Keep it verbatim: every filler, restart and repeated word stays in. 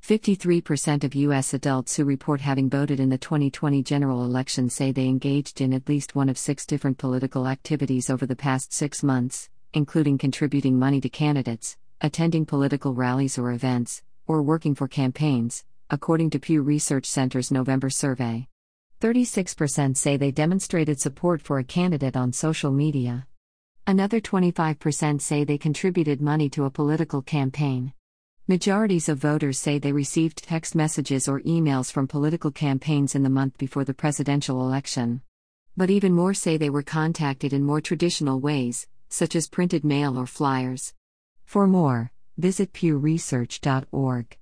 fifty-three percent of U S adults who report having voted in the twenty twenty general election say they engaged in at least one of six different political activities over the past six months, including contributing money to candidates, attending political rallies or events, or working for campaigns, according to Pew Research Center's November survey. thirty-six percent say they demonstrated support for a candidate on social media. Another twenty-five percent say they contributed money to a political campaign. Majorities of voters say they received text messages or emails from political campaigns in the month before the presidential election. But even more say they were contacted in more traditional ways, such as printed mail or flyers. For more, visit pew research dot org.